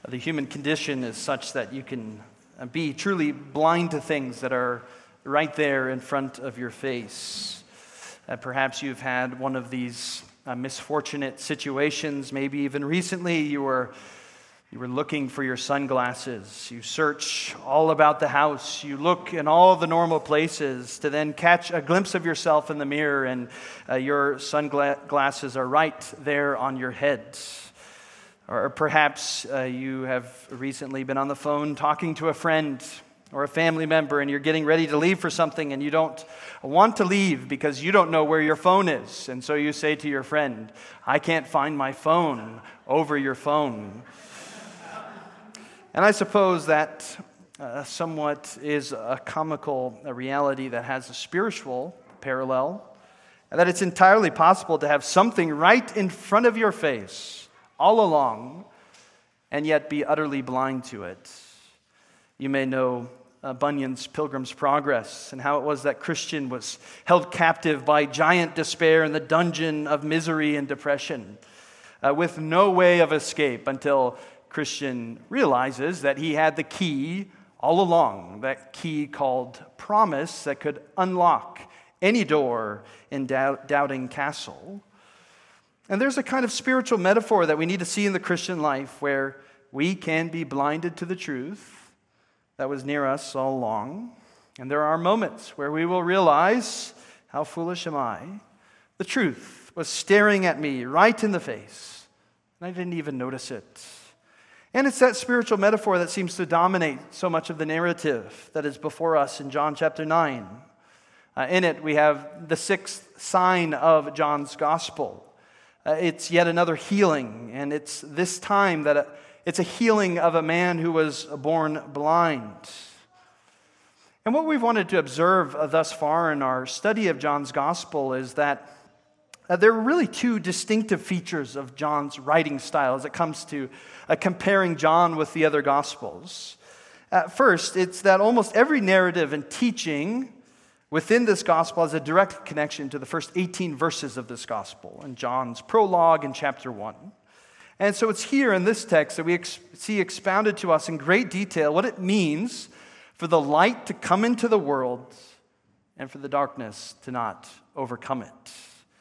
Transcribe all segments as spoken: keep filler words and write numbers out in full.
The human condition is such that you can be truly blind to things that are right there in front of your face. Uh, perhaps you've had one of these uh, misfortunate situations. Maybe even recently you were you were looking for your sunglasses. You search all about the house. You look in all the normal places to then catch a glimpse of yourself in the mirror, and uh, your sunglasses are right there on your head. Or perhaps uh, you have recently been on the phone talking to a friend or a family member, and you're getting ready to leave for something, and you don't want to leave because you don't know where your phone is. And so you say to your friend, "I can't find my phone," over your phone. And I suppose that uh, somewhat is a comical a reality that has a spiritual parallel, and that it's entirely possible to have something right in front of your face all along, and yet be utterly blind to it. You may know uh, Bunyan's Pilgrim's Progress, and how it was that Christian was held captive by giant despair in the dungeon of misery and depression, uh, with no way of escape, until Christian realizes that he had the key all along, that key called promise that could unlock any door in Doubt- Doubting Castle. And there's a kind of spiritual metaphor that we need to see in the Christian life where we can be blinded to the truth that was near us all along. And there are moments where we will realize, how foolish am I? The truth was staring at me right in the face, and I didn't even notice it. And it's that spiritual metaphor that seems to dominate so much of the narrative that is before us in John chapter nine. Uh, in it, we have the sixth sign of John's gospel. Uh, it's yet another healing, and it's this time that a, it's a healing of a man who was born blind. And what we've wanted to observe uh, thus far in our study of John's gospel is that uh, there are really two distinctive features of John's writing style as it comes to uh, comparing John with the other gospels. At first, it's that almost every narrative and teaching within this gospel has a direct connection to the first eighteen verses of this gospel in John's prologue in chapter one. And so it's here in this text that we ex- see expounded to us in great detail what it means for the light to come into the world and for the darkness to not overcome it.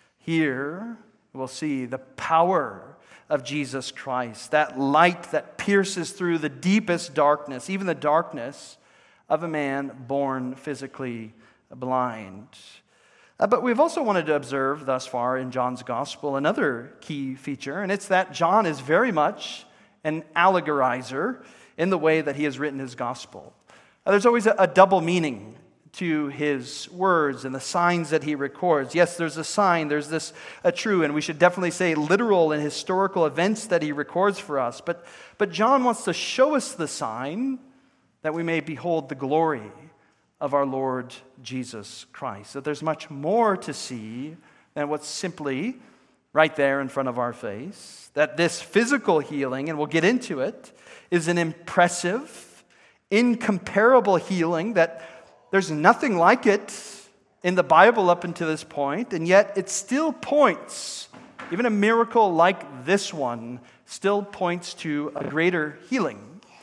Here we'll see the power of Jesus Christ, that light that pierces through the deepest darkness, even the darkness of a man born physically blind. Uh, but we've also wanted to observe thus far in John's gospel another key feature, and it's that John is very much an allegorizer in the way that he has written his gospel. Uh, there's always a, a double meaning to his words and the signs that he records. Yes, there's a sign, there's this a true, and we should definitely say literal and historical events that he records for us. But, but John wants to show us the sign that we may behold the glory of our Lord Jesus Christ. That there's much more to see than what's simply right there in front of our face. That this physical healing, and we'll get into it, is an impressive, incomparable healing that there's nothing like it in the Bible up until this point, and yet it still points, even a miracle like this one, still points to a greater healing.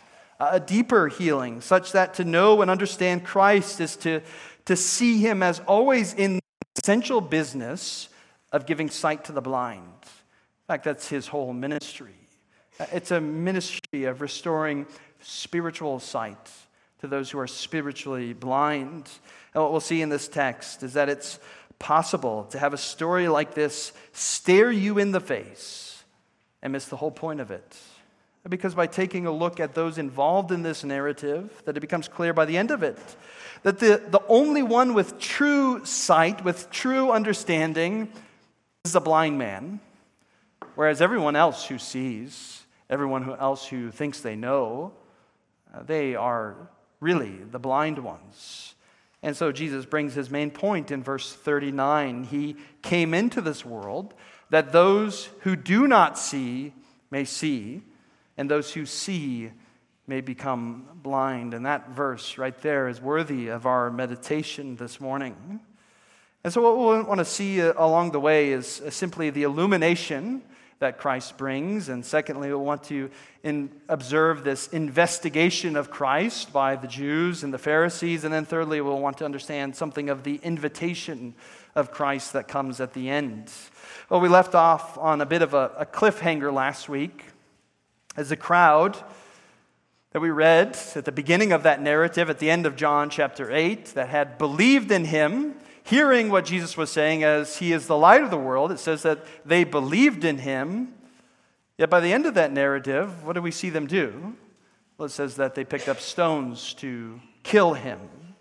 A deeper healing, such that to know and understand Christ is to, to see him as always in the essential business of giving sight to the blind. In fact, that's his whole ministry. It's a ministry of restoring spiritual sight to those who are spiritually blind. And what we'll see in this text is that it's possible to have a story like this stare you in the face and miss the whole point of it. Because by taking a look at those involved in this narrative, that it becomes clear by the end of it that the, the only one with true sight, with true understanding, is a blind man, whereas everyone else who sees, everyone who else who thinks they know, uh, they are really the blind ones. And so Jesus brings his main point in verse thirty-nine. He came into this world that those who do not see may see, and those who see may become blind. And that verse right there is worthy of our meditation this morning. And so what we want to see along the way is simply the illumination that Christ brings. And secondly, we'll want to in, observe this investigation of Christ by the Jews and the Pharisees. And then thirdly, we'll want to understand something of the invitation of Christ that comes at the end. Well, we left off on a bit of a, a cliffhanger last week as the crowd that we read at the beginning of that narrative at the end of John chapter eight that had believed in him, hearing what Jesus was saying as he is the light of the world. It says that they believed in him. Yet by the end of that narrative, what do we see them do? Well, it says that they picked up stones to kill him.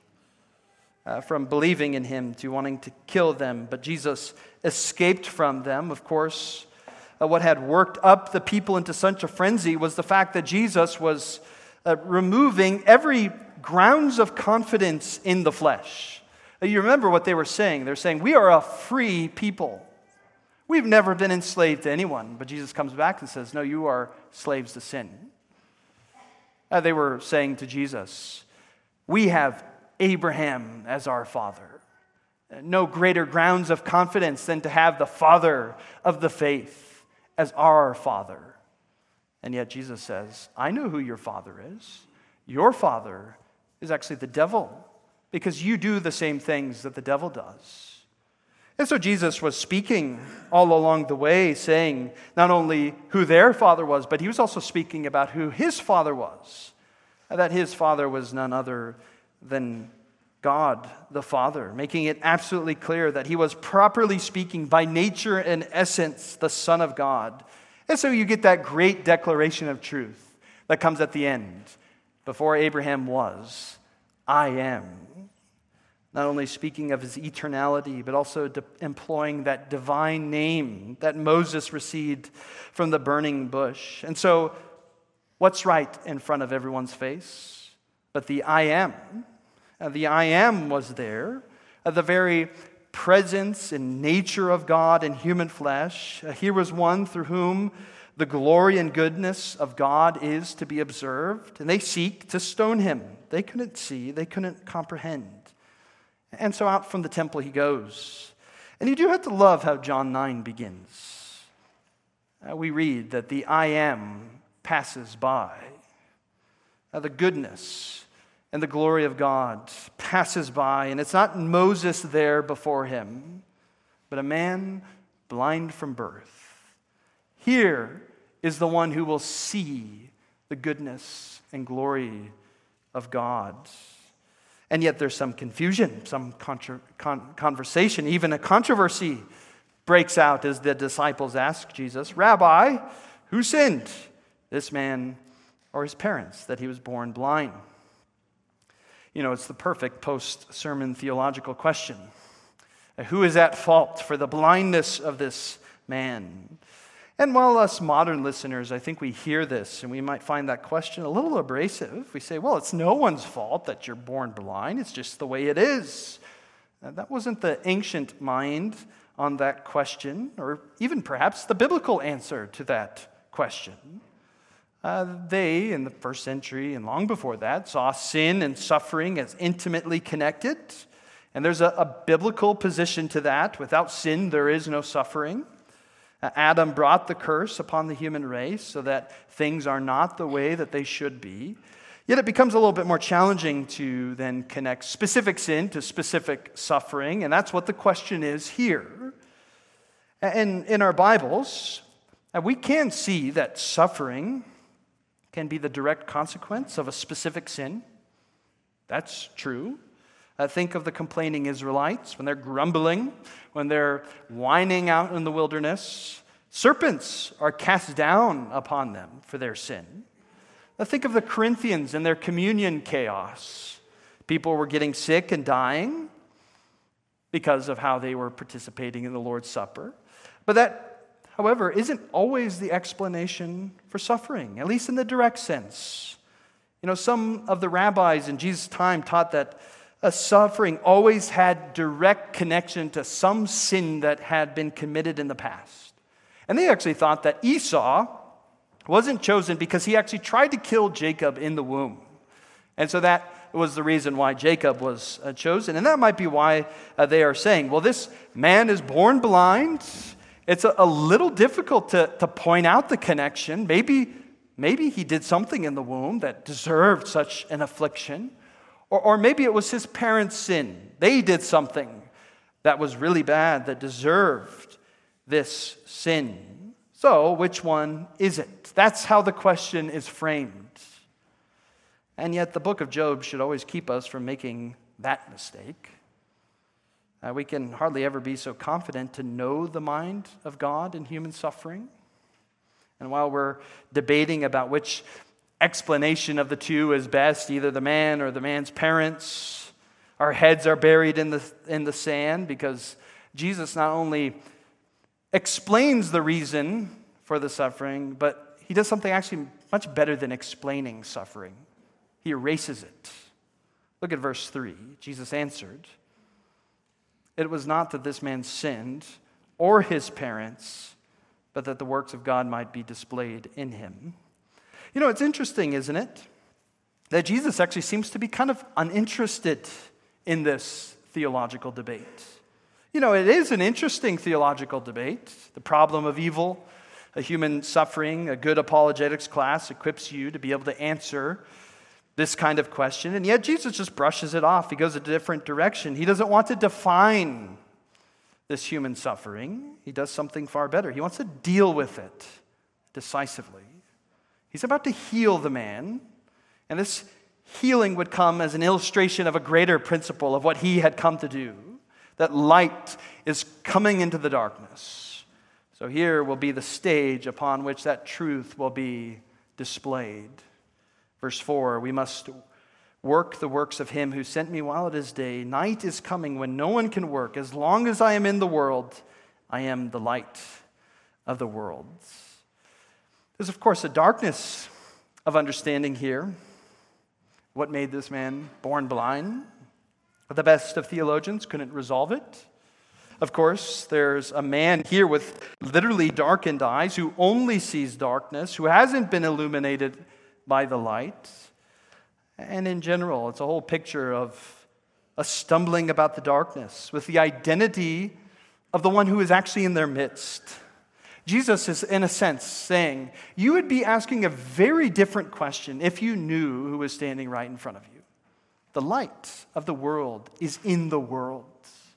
Uh, from believing in him to wanting to kill them. But Jesus escaped from them. Of course, uh, what had worked up the people into such a frenzy was the fact that Jesus was uh, removing every grounds of confidence in the flesh. Uh, you remember what they were saying. They're saying, we are a free people. We've never been enslaved to anyone. But Jesus comes back and says, no, you are slaves to sin. Uh, they were saying to Jesus, we have Abraham as our father. No greater grounds of confidence than to have the father of the faith as our father. And yet Jesus says, I know who your father is. Your father is actually the devil, because you do the same things that the devil does. And so Jesus was speaking all along the way, saying not only who their father was, but he was also speaking about who his father was. And that his father was none other than God the Father, making it absolutely clear that he was properly speaking by nature and essence the Son of God. And so you get that great declaration of truth that comes at the end. Before Abraham was, I am. Not only speaking of his eternality, but also de- employing that divine name that Moses received from the burning bush. And so, what's right in front of everyone's face? But the I am. Uh, the I am was there. Uh, the very presence and nature of God in human flesh. Uh, here was one through whom the glory and goodness of God is to be observed. And they seek to stone him. They couldn't see. They couldn't comprehend. And so out from the temple he goes. And you do have to love how John nine begins. Uh, we read that the I am passes by. Uh, the goodness and the glory of God passes by, and it's not Moses there before him, but a man blind from birth. Here is the one who will see the goodness and glory of God. And yet there's some confusion, some contra- con- conversation, even a controversy breaks out as the disciples ask Jesus, Rabbi, who sinned, this man or his parents, that he was born blind? You know, it's the perfect post-sermon theological question. Who is at fault for the blindness of this man? And while us modern listeners, I think we hear this and we might find that question a little abrasive. We say, well, it's no one's fault that you're born blind. It's just the way it is. Now, that wasn't the ancient mind on that question, or even perhaps the biblical answer to that question. Uh, they, in the first century and long before that, saw sin and suffering as intimately connected. And there's a, a biblical position to that. Without sin, there is no suffering. Uh, Adam brought the curse upon the human race so that things are not the way that they should be. Yet it becomes a little bit more challenging to then connect specific sin to specific suffering. And that's what the question is here. And in our Bibles, uh, we can see that suffering can be the direct consequence of a specific sin. That's true. Uh, think of the complaining Israelites when they're grumbling, when they're whining out in the wilderness. Serpents are cast down upon them for their sin. Uh, think of the Corinthians and their communion chaos. People were getting sick and dying because of how they were participating in the Lord's Supper. But that, however, isn't always the explanation for suffering, at least in the direct sense. You know, some of the rabbis in Jesus' time taught that a suffering always had direct connection to some sin that had been committed in the past. And they actually thought that Esau wasn't chosen because he actually tried to kill Jacob in the womb. And so that was the reason why Jacob was uh, chosen. And that might be why uh, they are saying, well, this man is born blind, It's a, a little difficult to, to point out the connection. Maybe, maybe he did something in the womb that deserved such an affliction. Or, or maybe it was his parents' sin. They did something that was really bad, that deserved this sin. So, which one is it? That's how the question is framed. And yet, the book of Job should always keep us from making that mistake. Uh, we can hardly ever be so confident to know the mind of God in human suffering. And while we're debating about which explanation of the two is best, either the man or the man's parents, our heads are buried in the, in the sand, because Jesus not only explains the reason for the suffering, but he does something actually much better than explaining suffering. He erases it. Look at verse three. Jesus answered, "It was not that this man sinned or his parents, but that the works of God might be displayed in him." You know, it's interesting, isn't it, that Jesus actually seems to be kind of uninterested in this theological debate. You know, it is an interesting theological debate. The problem of evil, a human suffering, a good apologetics class equips you to be able to answer this kind of question. And yet Jesus just brushes it off. He goes a different direction. He doesn't want to define this human suffering. He does something far better. He wants to deal with it decisively. He's about to heal the man, and this healing would come as an illustration of a greater principle of what he had come to do, that light is coming into the darkness. So here will be the stage upon which that truth will be displayed. Verse four, "We must work the works of him who sent me while it is day. Night is coming when no one can work. As long as I am in the world, I am the light of the world." There's, of course, a darkness of understanding here. What made this man born blind? The best of theologians couldn't resolve it. Of course, there's a man here with literally darkened eyes who only sees darkness, who hasn't been illuminated by the light. And in general, it's a whole picture of a stumbling about the darkness with the identity of the one who is actually in their midst. Jesus is, in a sense, saying, you would be asking a very different question if you knew who was standing right in front of you. The light of the world is in the world.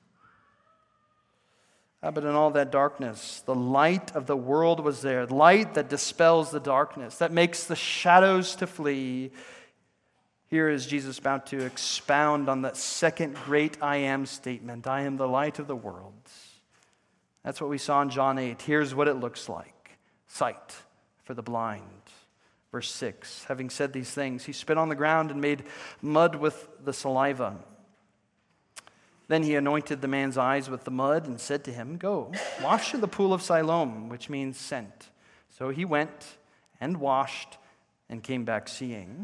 Uh, but in all that darkness, the light of the world was there. Light that dispels the darkness, that makes the shadows to flee. Here is Jesus about to expound on that second great I am statement. I am the light of the world. That's what we saw in John eight. Here's what it looks like. Sight for the blind. Verse six, having said these things, he spit on the ground and made mud with the saliva. Then he anointed the man's eyes with the mud and said to him, go, wash in the pool of Siloam, which means sent. So he went and washed and came back seeing.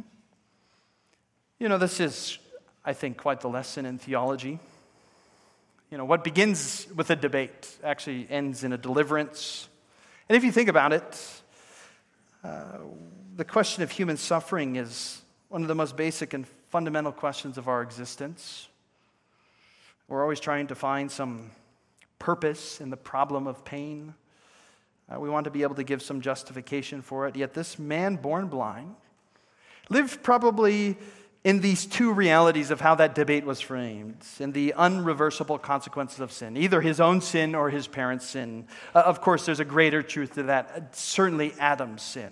You know, this is, I think, quite the lesson in theology. You know, what begins with a debate actually ends in a deliverance. And if you think about it, uh, the question of human suffering is one of the most basic and fundamental questions of our existence. We're always trying to find some purpose in the problem of pain. Uh, we want to be able to give some justification for it. Yet this man born blind lived probably in these two realities of how that debate was framed, in the unreversible consequences of sin, either his own sin or his parents' sin. Uh, of course, there's a greater truth to that, uh, certainly Adam's sin.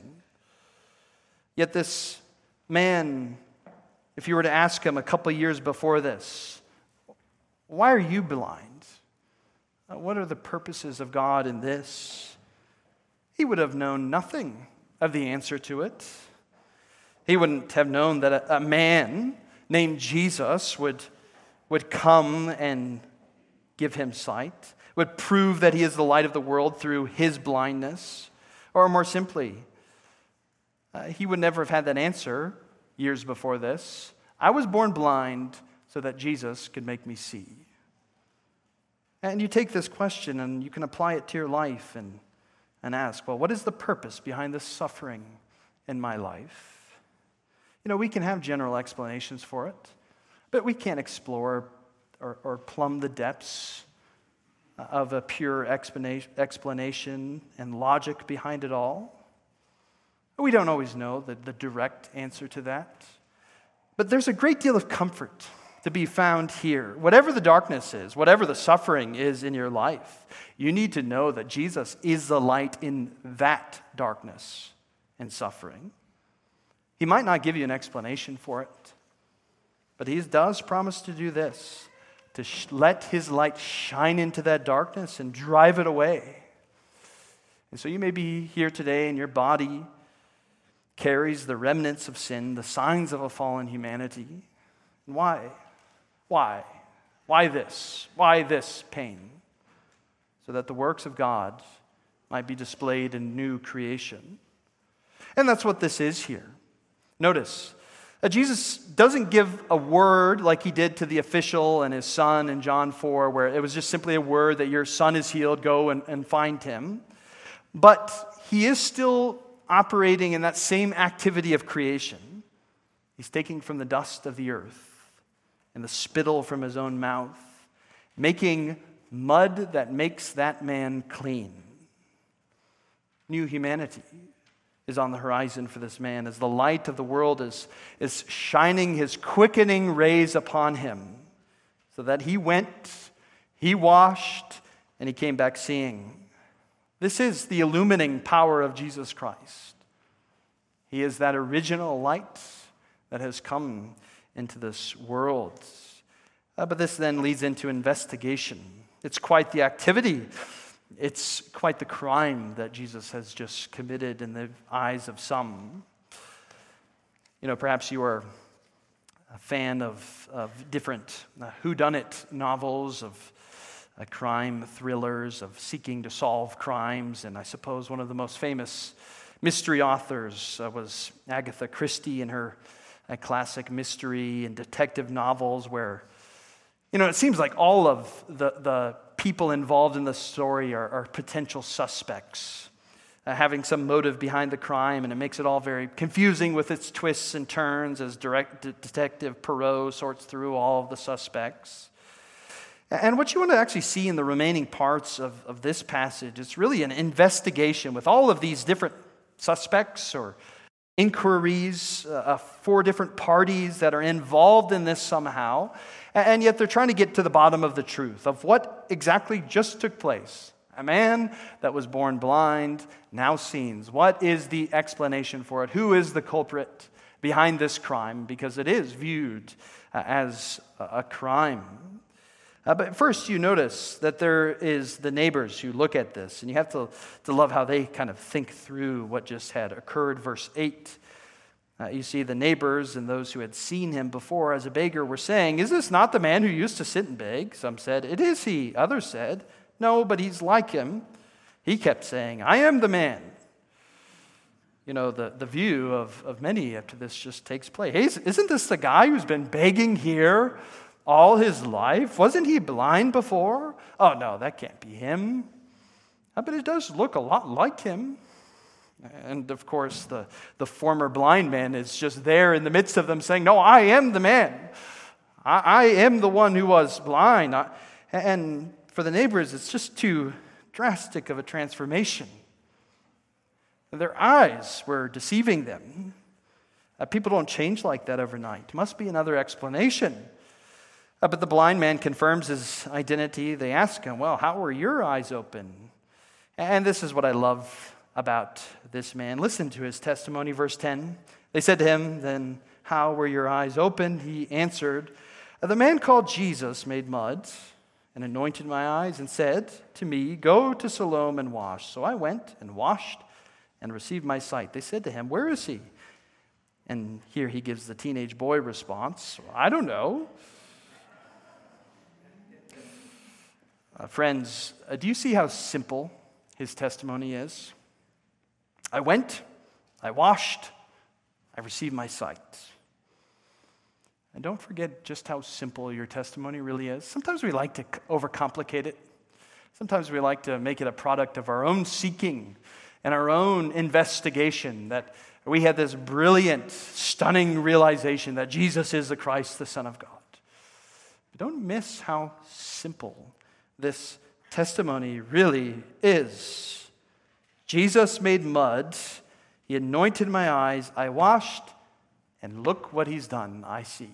Yet this man, if you were to ask him a couple years before this, why are you blind? Uh, what are the purposes of God in this? He would have known nothing of the answer to it. He wouldn't have known that a, a man named Jesus would, would come and give him sight, would prove that he is the light of the world through his blindness. Or more simply, uh, he would never have had that answer years before this. I was born blind so that Jesus could make me see. And you take this question and you can apply it to your life and, and ask, well, what is the purpose behind this suffering in my life? You know, we can have general explanations for it, but we can't explore or, or plumb the depths of a pure explanation explanation and logic behind it all? We don't always know the, the direct answer to that. But there's a great deal of comfort to be found here. Whatever the darkness is, whatever the suffering is in your life, you need to know that Jesus is the light in that darkness and suffering. He might not give you an explanation for it, but he does promise to do this, to sh- let his light shine into that darkness and drive it away. And so you may be here today and your body carries the remnants of sin, the signs of a fallen humanity. And why? Why? Why this? Why this pain? So that the works of God might be displayed in new creation. And that's what this is here. Notice, uh, Jesus doesn't give a word like he did to the official and his son in John four, where it was just simply a word that your son is healed, go and, and find him. But he is still operating in that same activity of creation. He's taking from the dust of the earth and the spittle from his own mouth, making mud that makes that man clean. New humanity is on the horizon for this man as the light of the world is, is shining his quickening rays upon him, so that he went, he washed, and he came back seeing. This is the illumining power of Jesus Christ. He is that original light that has come into this world. Uh, but this then leads into investigation. It's quite the activity. It's quite the crime that Jesus has just committed in the eyes of some. You know, perhaps you are a fan of, of different uh, whodunit novels, of Uh, crime thrillers, of seeking to solve crimes. And I suppose one of the most famous mystery authors uh, was Agatha Christie in her uh, classic mystery and detective novels, where, you know, it seems like all of the, the people involved in the story are, are potential suspects, uh, having some motive behind the crime, and it makes it all very confusing with its twists and turns as direct, de- Detective Poirot sorts through all of the suspects. And what you want to actually see in the remaining parts of, of this passage, it's really an investigation with all of these different suspects or inquiries, uh, four different parties that are involved in this somehow, and yet they're trying to get to the bottom of the truth of what exactly just took place. A man that was born blind now sees. What is the explanation for it? Who is the culprit behind this crime? Because it is viewed uh, as a crime. Uh, but first, you notice that there is the neighbors who look at this, and you have to, to love how they kind of think through what just had occurred. Verse eight, uh, you see the neighbors and those who had seen him before as a beggar were saying, "Is this not the man who used to sit and beg?" Some said, "It is he." Others said, "No, but he's like him." He kept saying, "I am the man." You know, the, the view of, of many after this just takes place. Hey, isn't this the guy who's been begging here all his life? Wasn't he blind before? Oh, no, that can't be him. But it does look a lot like him. And, of course, the, the former blind man is just there in the midst of them saying, "No, I am the man. I, I am the one who was blind." I, and for the neighbors, it's just too drastic of a transformation. Their eyes were deceiving them. Uh, people don't change like that overnight. Must be another explanation. Uh, but the blind man confirms his identity. They ask him, "Well, how were your eyes open?" And this is what I love about this man. Listen to his testimony, verse ten. They said to him, "Then how were your eyes opened?" He answered, "The man called Jesus made mud and anointed my eyes and said to me, 'Go to Siloam and wash.' So I went and washed and received my sight." They said to him, "Where is he?" And here he gives the teenage boy response, "I don't know." Uh, friends, uh, do you see how simple his testimony is? I went, I washed, I received my sight. And don't forget just how simple your testimony really is. Sometimes we like to overcomplicate it. Sometimes we like to make it a product of our own seeking and our own investigation, that we had this brilliant, stunning realization that Jesus is the Christ, the Son of God. But don't miss how simple this testimony really is. Jesus made mud. He anointed my eyes. I washed, and look what he's done. I see.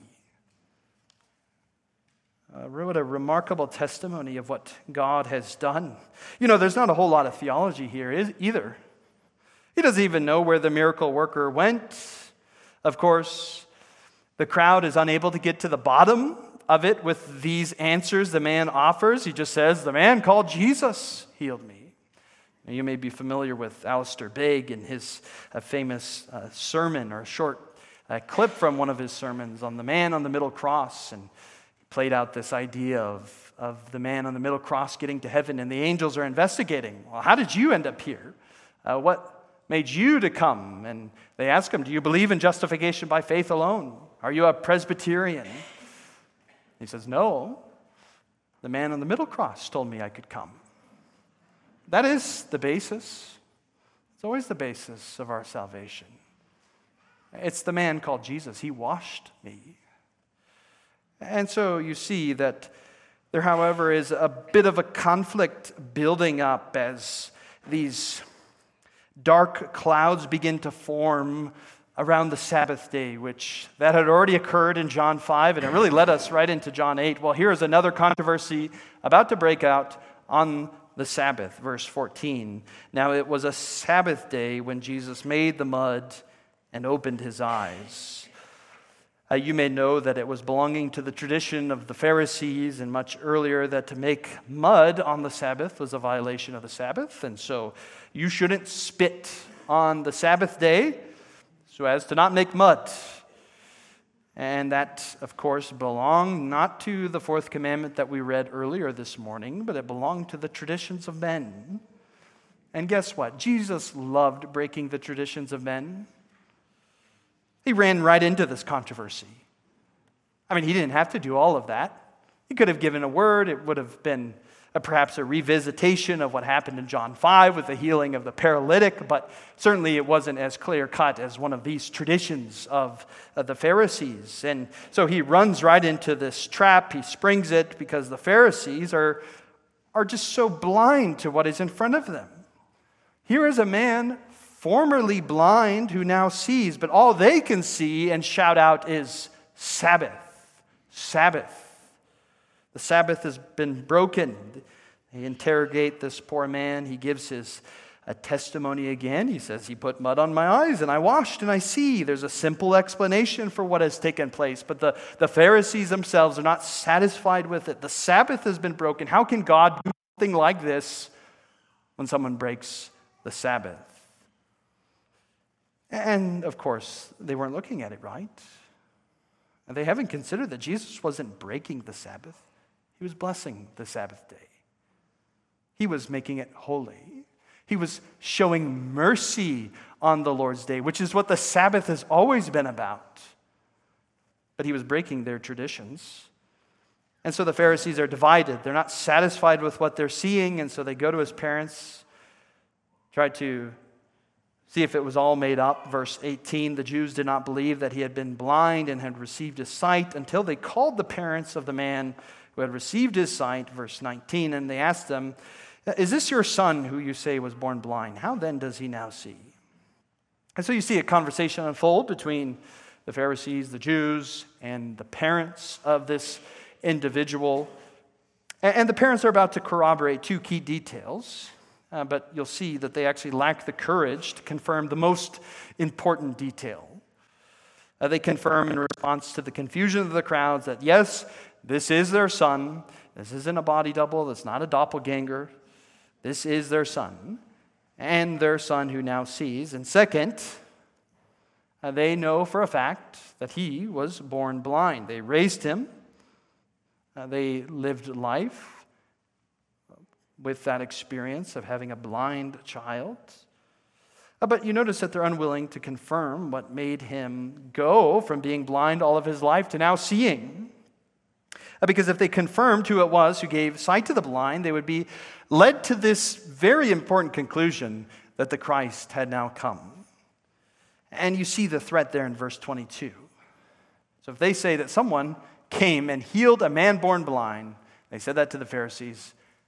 Uh, what a remarkable testimony of what God has done. You know, there's not a whole lot of theology here is, either. He doesn't even know where the miracle worker went. Of course, the crowd is unable to get to the bottom of it with these answers the man offers. He just says, the man called Jesus healed me. Now, you may be familiar with Alistair Begg and his uh, famous uh, sermon, or a short uh, clip from one of his sermons on the man on the middle cross. And played out this idea of, of the man on the middle cross getting to heaven, and the angels are investigating. Well, how did you end up here? Uh, what made you to come? And they ask him, do you believe in justification by faith alone? Are you a Presbyterian? He says, no. The man on the middle cross told me I could come. That is the basis. It's always the basis of our salvation. It's the man called Jesus. He washed me. And so you see that there, however, is a bit of a conflict building up as these dark clouds begin to form around the Sabbath day, which that had already occurred in John five, and it really led us right into John eight. Well, here's another controversy about to break out on the Sabbath, verse fourteen. Now it was a Sabbath day when Jesus made the mud and opened his eyes. Uh, you may know that it was belonging to the tradition of the Pharisees, and much earlier that to make mud on the Sabbath was a violation of the Sabbath. And so you shouldn't spit on the Sabbath day so as to not make mud. And that, of course, belonged not to the fourth commandment that we read earlier this morning, but it belonged to the traditions of men. And guess what? Jesus loved breaking the traditions of men. He ran right into this controversy. I mean, he didn't have to do all of that. He could have given a word. It would have been a, perhaps a revisitation of what happened in John five with the healing of the paralytic, but certainly it wasn't as clear-cut as one of these traditions of, of the Pharisees. And so he runs right into this trap. He springs it because the Pharisees are, are just so blind to what is in front of them. Here is a man formerly blind who now sees, but all they can see and shout out is Sabbath, Sabbath. The Sabbath has been broken. They interrogate this poor man. He gives his a testimony again. He says, he put mud on my eyes and I washed and I see. There's a simple explanation for what has taken place, but the, the Pharisees themselves are not satisfied with it. The Sabbath has been broken. How can God do something like this when someone breaks the Sabbath? And, of course, they weren't looking at it right. And they haven't considered that Jesus wasn't breaking the Sabbath. He was blessing the Sabbath day. He was making it holy. He was showing mercy on the Lord's day, which is what the Sabbath has always been about. But he was breaking their traditions. And so the Pharisees are divided. They're not satisfied with what they're seeing, and so they go to his parents, try to see if it was all made up. Verse eighteen, the Jews did not believe that he had been blind and had received his sight until they called the parents of the man who had received his sight. Verse nineteen, and they asked them, is this your son who you say was born blind? How then does he now see? And so you see a conversation unfold between the Pharisees, the Jews, and the parents of this individual. And the parents are about to corroborate two key details. Uh, but you'll see that they actually lack the courage to confirm the most important detail. Uh, they confirm in response to the confusion of the crowds that, yes, this is their son. This isn't a body double. It's not a doppelganger. This is their son, and their son who now sees. And second, uh, they know for a fact that he was born blind. They raised him. Uh, they lived life with that experience of having a blind child. Uh, but you notice that they're unwilling to confirm what made him go from being blind all of his life to now seeing. Uh, because if they confirmed who it was who gave sight to the blind, they would be led to this very important conclusion that the Christ had now come. And you see the threat there in verse twenty-two. So if they say that someone came and healed a man born blind, they said that to the Pharisees,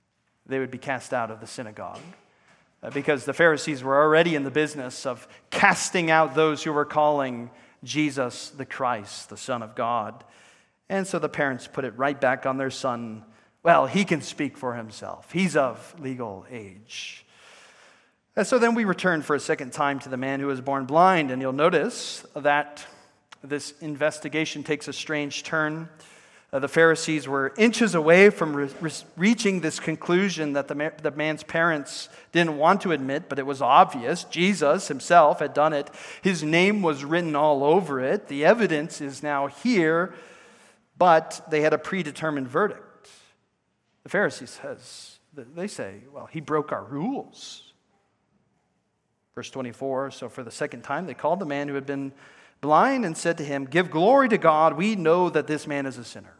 they would be cast out of the synagogue. Uh, because the Pharisees were already in the business of casting out those who were calling Jesus the Christ, the Son of God. And so the parents put it right back on their son. Well, he can speak for himself. He's of legal age. And so then we return for a second time to the man who was born blind, and you'll notice that this investigation takes a strange turn. Uh, the Pharisees were inches away from re- re- reaching this conclusion that the, ma- the man's parents didn't want to admit, but it was obvious. Jesus himself had done it. His name was written all over it. The evidence is now here, but they had a predetermined verdict. The Pharisees says, they say, well, he broke our rules. Verse twenty-four, so for the second time they called the man who had been blind and said to him, give glory to God. We know that this man is a sinner.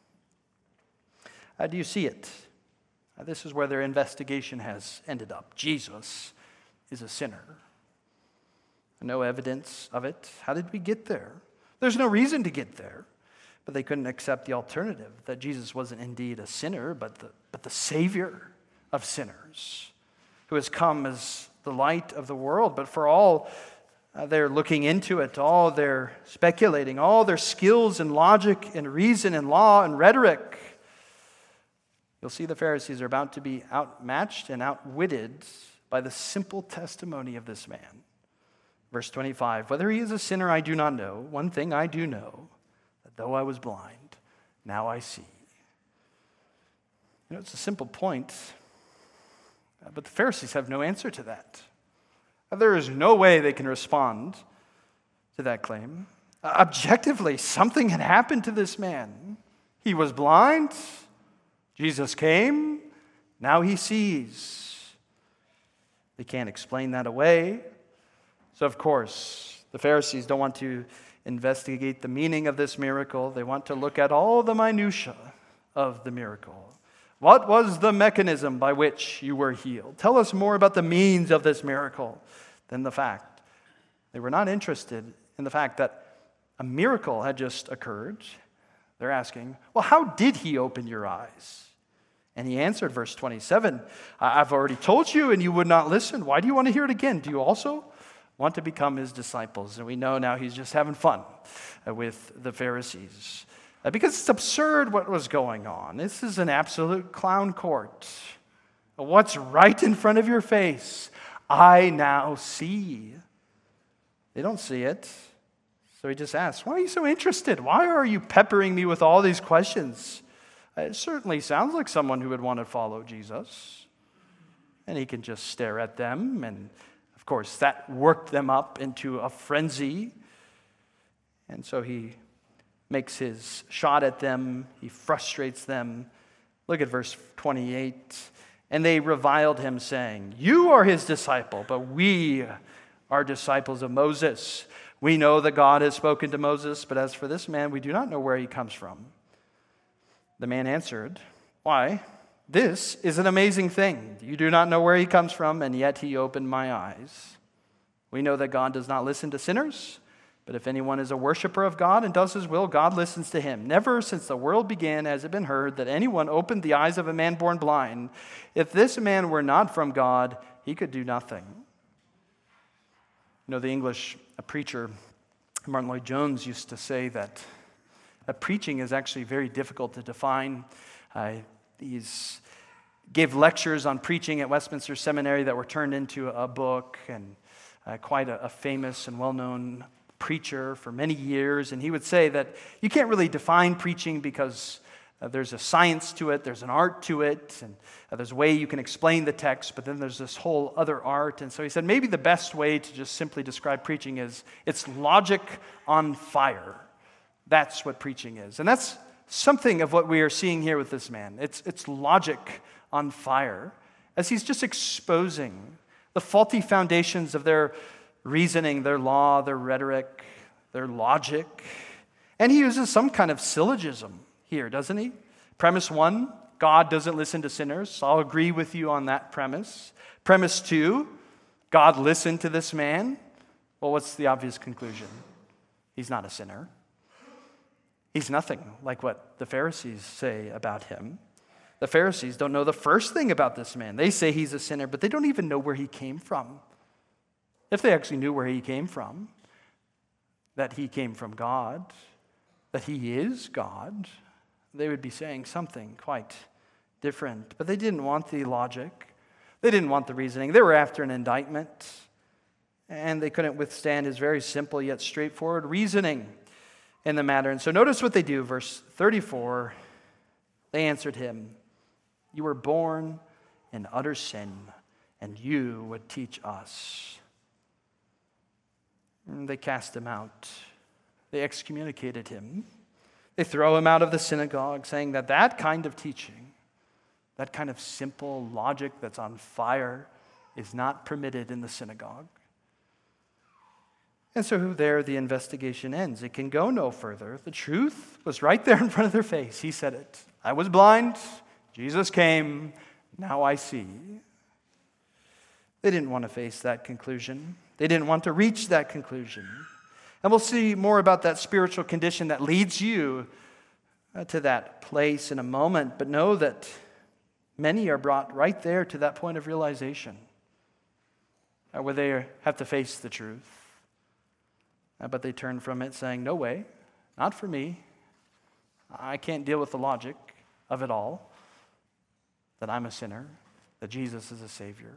Uh, do you see it? Uh, this is where their investigation has ended up. Jesus is a sinner. No evidence of it. How did we get there? There's no reason to get there. But they couldn't accept the alternative, that Jesus wasn't indeed a sinner, but the, but the Savior of sinners, who has come as the light of the world. But for all uh, they're looking into it, all they're speculating, all their skills and logic and reason and law and rhetoric, you'll see the Pharisees are about to be outmatched and outwitted by the simple testimony of this man. Verse twenty-five, whether he is a sinner, I do not know. One thing I do know, that though I was blind, now I see. You know, it's a simple point, but the Pharisees have no answer to that. There is no way they can respond to that claim. Objectively, something had happened to this man. He was blind. Jesus came. Now he sees. They can't explain that away. So, of course, the Pharisees don't want to investigate the meaning of this miracle. They want to look at all the minutiae of the miracle. What was the mechanism by which you were healed? Tell us more about the means of this miracle than the fact. They were not interested in the fact that a miracle had just occurred. They're asking, well, how did he open your eyes? And he answered, verse twenty-seven, I've already told you and you would not listen. Why do you want to hear it again? Do you also want to become his disciples? And we know now he's just having fun with the Pharisees. Because it's absurd what was going on. This is an absolute clown court. What's right in front of your face, I now see. They don't see it. So he just asks, why are you so interested? Why are you peppering me with all these questions? It certainly sounds like someone who would want to follow Jesus. And he can just stare at them. And of course, that worked them up into a frenzy. And so he makes his shot at them. He frustrates them. Look at verse twenty-eight. And they reviled him, saying, you are his disciple, but we are disciples of Moses. We know that God has spoken to Moses, but as for this man, we do not know where he comes from. The man answered, why, this is an amazing thing. You do not know where he comes from, and yet he opened my eyes. We know that God does not listen to sinners, but if anyone is a worshiper of God and does his will, God listens to him. Never since the world began has it been heard that anyone opened the eyes of a man born blind. If this man were not from God, he could do nothing. You know, the English a preacher, Martin Lloyd-Jones, used to say that a preaching is actually very difficult to define. Uh, he's gave lectures on preaching at Westminster Seminary that were turned into a book, and uh, quite a, a famous and well-known preacher for many years. And he would say that you can't really define preaching because uh, there's a science to it, there's an art to it, and uh, there's a way you can explain the text, but then there's this whole other art. And so he said maybe the best way to just simply describe preaching is it's logic on fire. That's what preaching is. And that's something of what we are seeing here with this man. It's, it's logic on fire, as he's just exposing the faulty foundations of their reasoning, their law, their rhetoric, their logic. And he uses some kind of syllogism here, doesn't he? Premise one, God doesn't listen to sinners. I'll agree with you on that premise. Premise two, God listened to this man. Well, what's the obvious conclusion? He's not a sinner. He's nothing like what the Pharisees say about him. The Pharisees don't know the first thing about this man. They say he's a sinner, but they don't even know where he came from. If they actually knew where he came from, that he came from God, that he is God, they would be saying something quite different. But they didn't want the logic. They didn't want the reasoning. They were after an indictment, and they couldn't withstand his very simple yet straightforward reasoning in the matter. And so notice what they do, verse thirty-four. They answered him, "You were born in utter sin, and you would teach us." And they cast him out. They excommunicated him. They throw him out of the synagogue, saying that that kind of teaching, that kind of simple logic that's on fire, is not permitted in the synagogue. And so there the investigation ends. It can go no further. The truth was right there in front of their face. He said it. I was blind. Jesus came. Now I see. They didn't want to face that conclusion. They didn't want to reach that conclusion. And we'll see more about that spiritual condition that leads you to that place in a moment. But know that many are brought right there to that point of realization, where they have to face the truth. But they turn from it saying, no way, not for me. I can't deal with the logic of it all, that I'm a sinner, that Jesus is a Savior.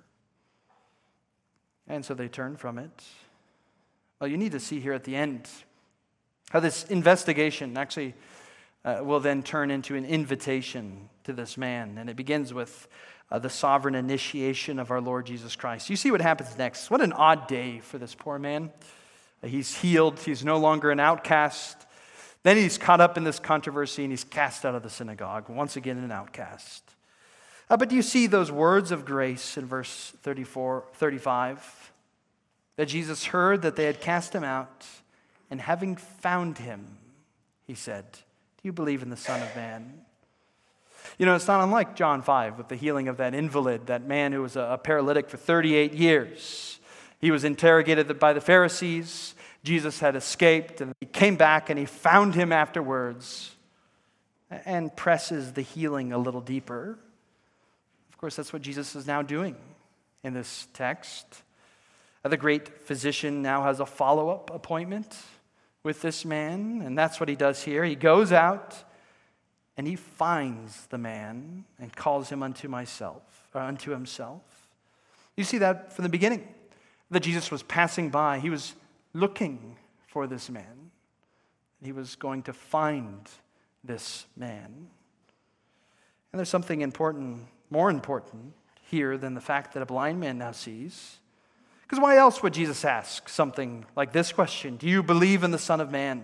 And so they turn from it. Well, you need to see here at the end how this investigation actually uh, will then turn into an invitation to this man. And it begins with uh, the sovereign initiation of our Lord Jesus Christ. You see what happens next. What an odd day for this poor man. He's healed. He's no longer an outcast. Then he's caught up in this controversy and he's cast out of the synagogue. Once again, an outcast. Uh, but do you see those words of grace in verse thirty-four, thirty-five? That Jesus heard that they had cast him out, and having found him, he said, "Do you believe in the Son of Man?" You know, it's not unlike John five with the healing of that invalid, that man who was a, a paralytic for thirty-eight years. He was interrogated by the Pharisees. Jesus had escaped, and he came back, and he found him afterwards and presses the healing a little deeper. Of course, that's what Jesus is now doing in this text. The great physician now has a follow-up appointment with this man, and that's what he does here. He goes out, and he finds the man and calls him unto myself, or unto himself. You see that from the beginning, that Jesus was passing by. He was looking for this man. He was going to find this man. And there's something important, more important here than the fact that a blind man now sees. Because why else would Jesus ask something like this question? Do you believe in the Son of Man?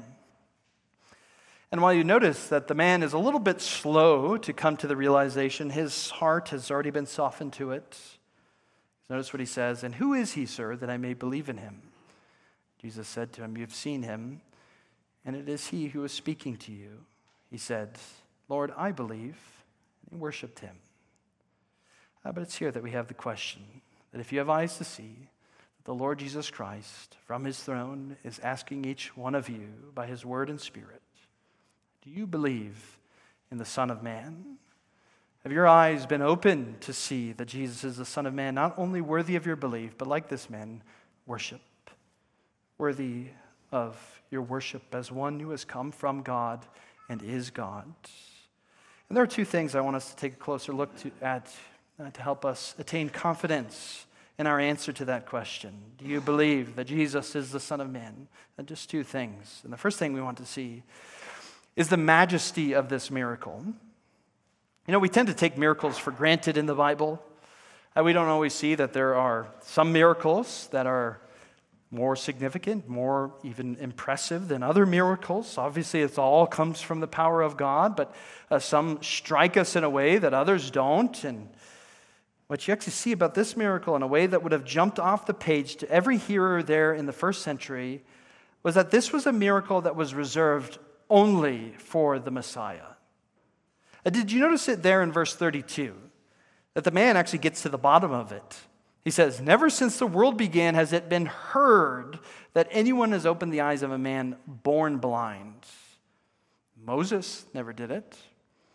And while you notice that the man is a little bit slow to come to the realization, his heart has already been softened to it. Notice what he says, "And who is he, sir, that I may believe in him?" Jesus said to him, "You've seen him, and it is he who is speaking to you." He said, "Lord, I believe," and he worshiped him. Uh, but it's here that we have the question, that if you have eyes to see, the Lord Jesus Christ from his throne is asking each one of you by his word and spirit, do you believe in the Son of Man? Have your eyes been opened to see that Jesus is the Son of Man, not only worthy of your belief, but like this man, worship, worthy of your worship as one who has come from God and is God? And there are two things I want us to take a closer look to, at uh, to help us attain confidence in our answer to that question. Do you believe that Jesus is the Son of Man? And just two things. And the first thing we want to see is the majesty of this miracle. You know, we tend to take miracles for granted in the Bible. Uh, we don't always see that there are some miracles that are more significant, more even impressive than other miracles. Obviously, it all comes from the power of God, but uh, some strike us in a way that others don't. And what you actually see about this miracle in a way that would have jumped off the page to every hearer there in the first century was that this was a miracle that was reserved only for the Messiah. Uh, did you notice it there in verse thirty-two? That the man actually gets to the bottom of it. He says, "Never since the world began has it been heard that anyone has opened the eyes of a man born blind." Moses never did it.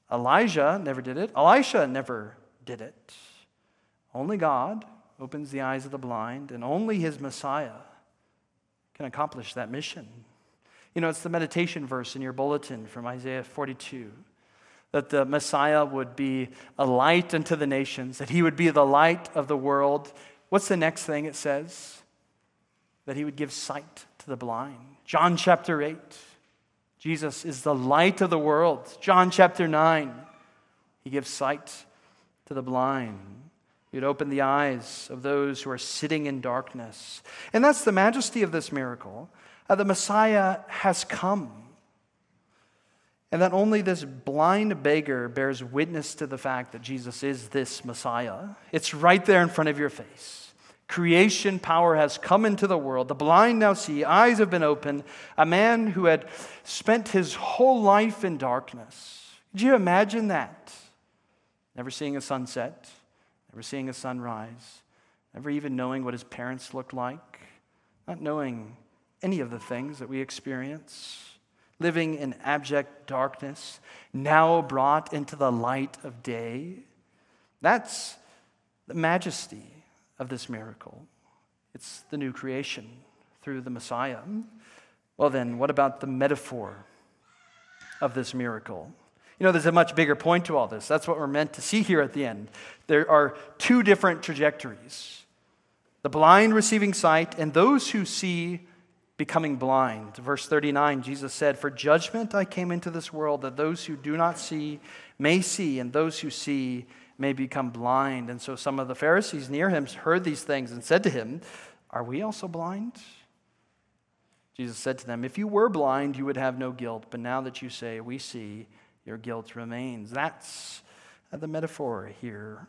Elijah never did it. Elisha never did it. Only God opens the eyes of the blind, and only his Messiah can accomplish that mission. You know, it's the meditation verse in your bulletin from Isaiah forty-two, that the Messiah would be a light unto the nations, that he would be the light of the world. What's the next thing it says? That he would give sight to the blind. John chapter eight, Jesus is the light of the world. John chapter nine, he gives sight to the blind. He would open the eyes of those who are sitting in darkness. And that's the majesty of this miracle. Uh, the Messiah has come. And that only this blind beggar bears witness to the fact that Jesus is this Messiah. It's right there in front of your face. Creation power has come into the world. The blind now see. Eyes have been opened. A man who had spent his whole life in darkness. Could you imagine that? Never seeing a sunset. Never seeing a sunrise. Never even knowing what his parents looked like. Not knowing any of the things that we experience. Living in abject darkness, now brought into the light of day. That's the majesty of this miracle. It's the new creation through the Messiah. Well then, what about the metaphor of this miracle? You know, there's a much bigger point to all this. That's what we're meant to see here at the end. There are two different trajectories. The blind receiving sight, and those who see becoming blind. Verse thirty-nine, Jesus said, "For judgment I came into this world, that those who do not see may see, and those who see may become blind." And so some of the Pharisees near him heard these things and said to him, "Are we also blind?" Jesus said to them, "If you were blind, you would have no guilt, but now that you say, 'We see,' your guilt remains." That's the metaphor here.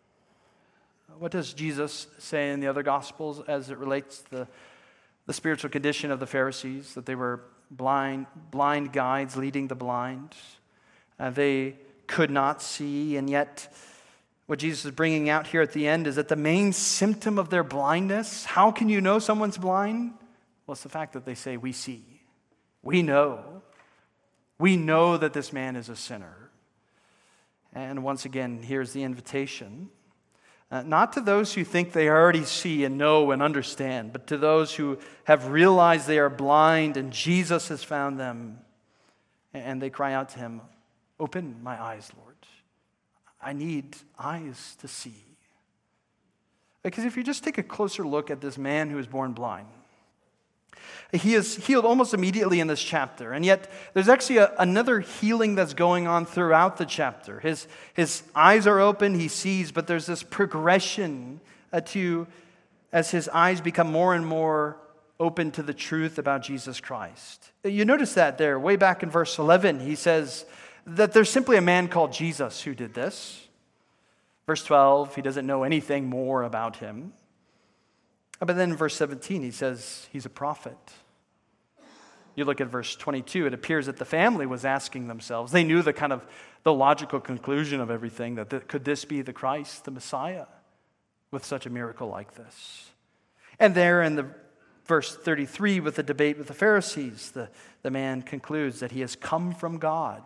What does Jesus say in the other Gospels as it relates to the The spiritual condition of the Pharisees, that they were blind, blind guides leading the blind? Uh, they could not see, and yet what Jesus is bringing out here at the end is that the main symptom of their blindness, how can you know someone's blind? Well, it's the fact that they say, "We see. We know. We know that this man is a sinner." And once again, here's the invitation. Uh, not to those who think they already see and know and understand, but to those who have realized they are blind and Jesus has found them. And they cry out to him, "Open my eyes, Lord. I need eyes to see." Because if you just take a closer look at this man who was born blind, he is healed almost immediately in this chapter. And yet, there's actually a, another healing that's going on throughout the chapter. His, his eyes are open, he sees, but there's this progression uh, to, as his eyes become more and more open to the truth about Jesus Christ. You notice that there, way back in verse eleven, he says that there's simply a man called Jesus who did this. Verse twelve, he doesn't know anything more about him. But then in verse seventeen, he says he's a prophet. You look at verse twenty-two, it appears that the family was asking themselves, they knew the kind of the logical conclusion of everything, that th- could this be the Christ, the Messiah, with such a miracle like this? And there in the verse thirty-three, with the debate with the Pharisees, the, the man concludes that he has come from God.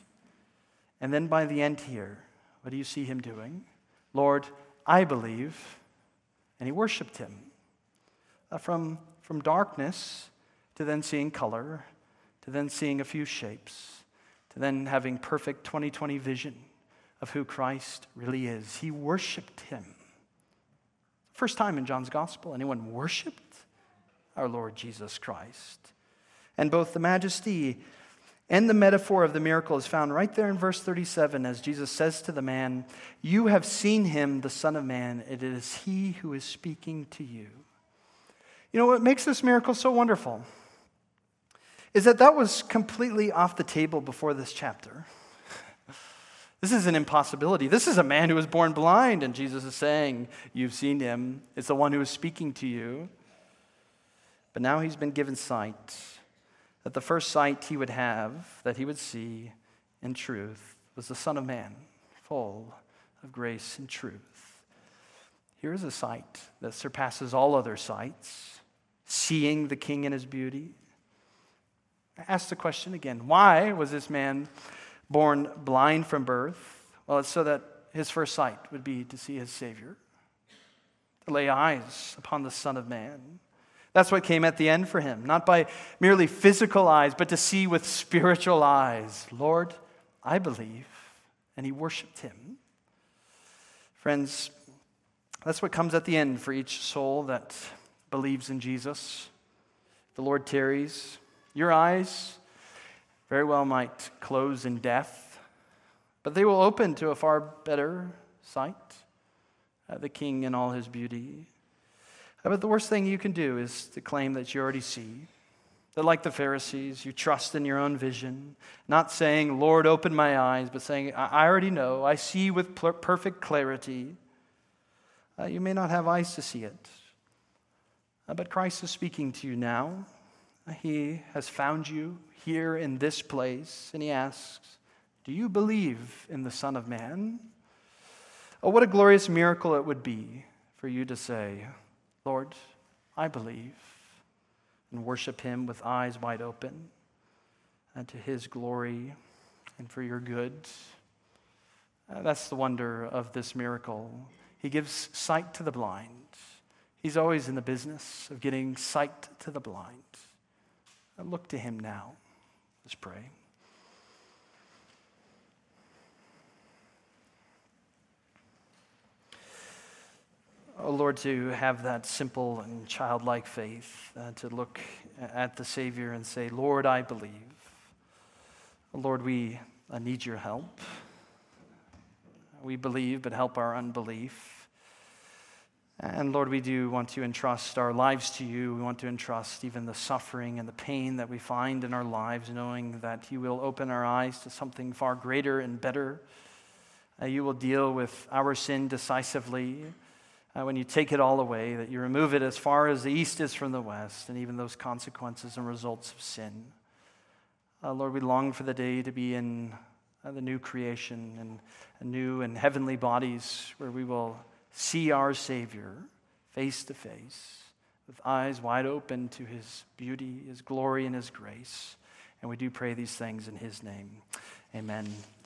And then by the end here, what do you see him doing? "Lord, I believe." And he worshiped him. Uh, from, from darkness to then seeing color, to then seeing a few shapes, to then having perfect twenty twenty vision of who Christ really is. He worshiped him. First time in John's Gospel anyone worshiped our Lord Jesus Christ. And both the majesty and the metaphor of the miracle is found right there in verse thirty-seven as Jesus says to the man, "You have seen him, the Son of Man. It is he who is speaking to you." You know what makes this miracle so wonderful is that that was completely off the table before this chapter. This is an impossibility. This is a man who was born blind, and Jesus is saying, "You've seen him. It's the one who is speaking to you." But now he's been given sight. That the first sight he would have, that he would see in truth, was the Son of Man, full of grace and truth. Here is a sight that surpasses all other sights, seeing the King in his beauty. I ask the question again, why was this man born blind from birth? Well, it's so that his first sight would be to see his Savior, to lay eyes upon the Son of Man. That's what came at the end for him, not by merely physical eyes, but to see with spiritual eyes. Lord, I believe. And he worshiped him. Friends, that's what comes at the end for each soul that believes in Jesus. The Lord tarries. Your eyes very well might close in death, but they will open to a far better sight, uh, the King in all his beauty. Uh, but the worst thing you can do is to claim that you already see, that like the Pharisees, you trust in your own vision, not saying, Lord, open my eyes, but saying, I already know, I see with per- perfect clarity. Uh, you may not have eyes to see it, uh, but Christ is speaking to you now. Uh, he has found you here in this place, and he asks, do you believe in the Son of Man? Oh, what a glorious miracle it would be for you to say, Lord, I believe, and worship him with eyes wide open, and to his glory and for your good. Uh, that's the wonder of this miracle. He gives sight to the blind. He's always in the business of getting sight to the blind. Uh, look to him now. Let's pray. Oh Lord, to have that simple and childlike faith, uh, to look at the Savior and say, Lord, I believe. Lord, we uh, need your help. We believe, but help our unbelief. And Lord, we do want to entrust our lives to you. We want to entrust even the suffering and the pain that we find in our lives, knowing that you will open our eyes to something far greater and better. Uh, you will deal with our sin decisively. Uh, when you take it all away, that you remove it as far as the east is from the west, and even those consequences and results of sin. Uh, Lord, we long for the day to be in uh, the new creation and, and new and heavenly bodies where we will see our Savior face to face with eyes wide open to his beauty, his glory, and his grace. And we do pray these things in his name. Amen.